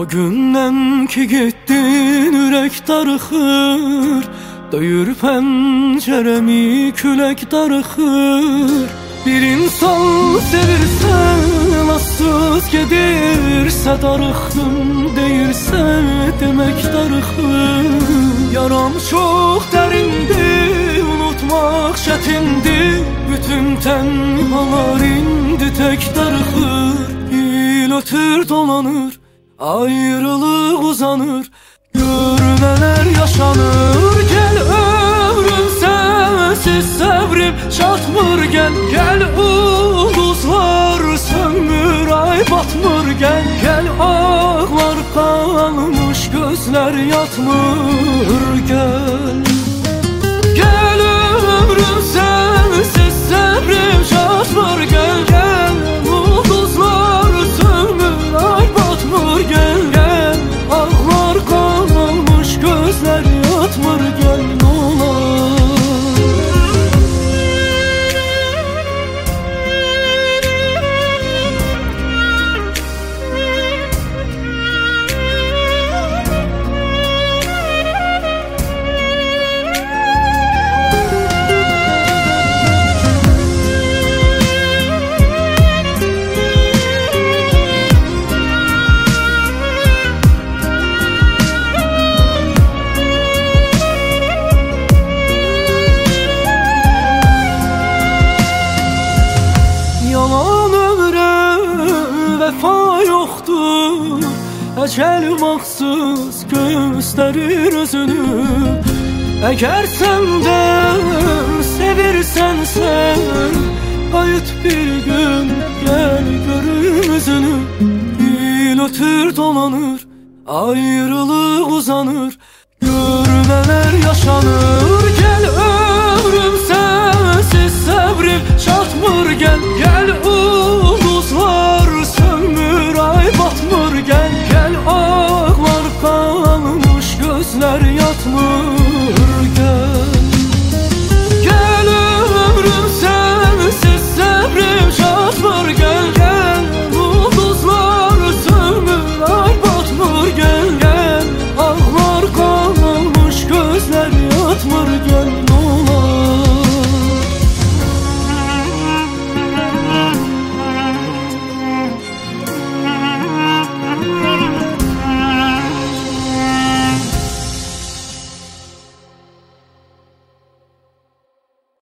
O gündən ki getdin ürək darıxır, döyür pəncərəmi külək darıxır. Bir insan sevirsən azsız gedirsə darıxdım deyirsə demək darıxır. Yaram çox dərindir, unutmaq çətindir, bütün tənhalar indi tək darıxır. İl ötür dolanır, ayrılıq uzanır, görmələr yaşanır. Gəl ömrüm sənsiz səbrim çatmır, gəl ulduzlar sönmür, ay batmır. Gəl ağlar qalmış gözlər yatmır, gəl ömrüm sənsiz səbrim çatmır, gəl ulduzlar sönmür, ay batmır. Gəl ağlar qalmış gözlər yatmır, gəl nolar. Yalan ömrə vəfa yoxdur, əcəl baxsız göstərir özünü. Əgər sən də sevirsən sən, qayıt bir gün gəl görüm üzünü. İl ötür dolanır, ayrılıq uzanır, görmələr yaşanır.